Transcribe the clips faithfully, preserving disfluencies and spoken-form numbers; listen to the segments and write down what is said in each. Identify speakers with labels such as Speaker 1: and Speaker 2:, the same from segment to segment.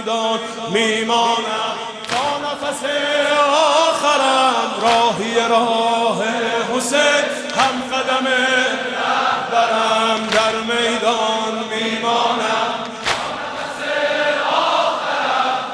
Speaker 1: میدان میمانم تا نفس آخرم، راهی راه حسین هم قدم رهبرم، در میدان میمانم تا نفس آخرم،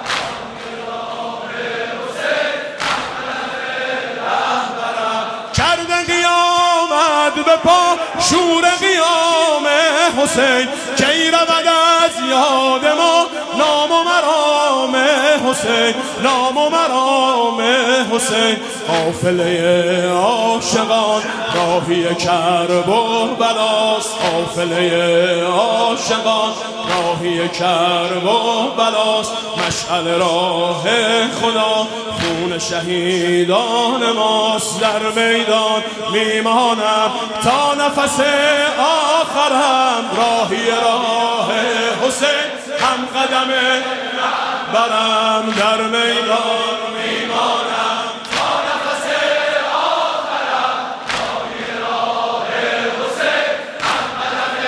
Speaker 1: راهی راه حسین هم قدم رهبرم. کرده قیامت به پا شور قیام حسین، کی رود از یاد ما نام و مرام حسین، نام و مرام حسین. قافله عاشقان راهی کرب و بلاست، قافله عاشقان راهی کرب و بلاست. مشعل راه خدا خون شهیدان ماست، در میدان میمانم تا نفس آخرم، راهی راه حسین هم قدم برم، در میدان میمانم تا نفس آخرم، راهی راه حسین هم قدم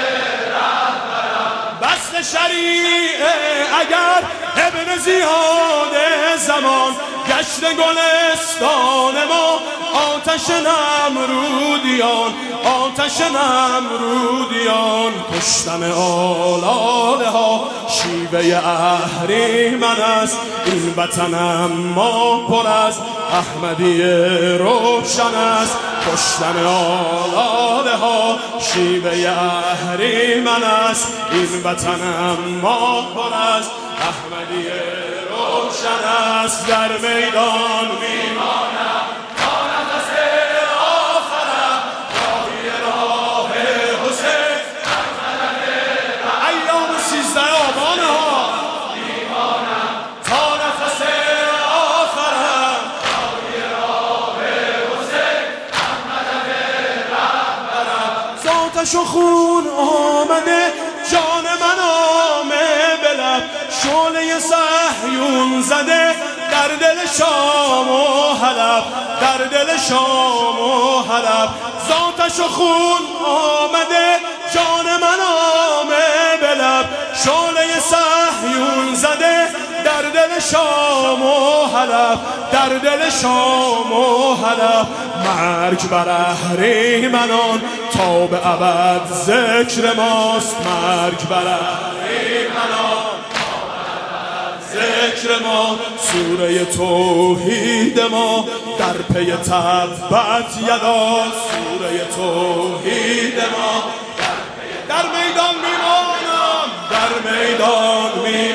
Speaker 1: رهبرم. بسط شریعه اگر ابن زیاد زمان، گشت گلستان ما آتش نمرودیان، آتش نمرودیان. کشتن آلاله ها شیوه اهریمن است، این وطنم ما پر از احمدی روشن است. کشتن آلاله ها شیوه اهریمن است، این وطنم ما پر از احمدی روشن است. در میدان میمانم تا نفس آخرم، راهی راه حسین هم قدم رهبرم. ایام سیزده آبان ها میمانم تا نفس آخرم، راهی راه حسین هم قدم رهبرم. ذاتش و خون آمده جان من آمه بلب، شعله صهیون زده در دل شام و حلب، در دل شام و حلب. ذاتش و خون آمده جان من آمه بلب، شعله صهیون زده در دل شام و حلب، در دل شام و حلب. مرگ بر اهریمنان تا به ابد ذکر ماست، مرگ بر اهریمنان تا به ابد ذکر ما. سوره توحید ما در پی تبت یدا، سوره توحید ما در پی. در میدان میمانم، در میدان میمانم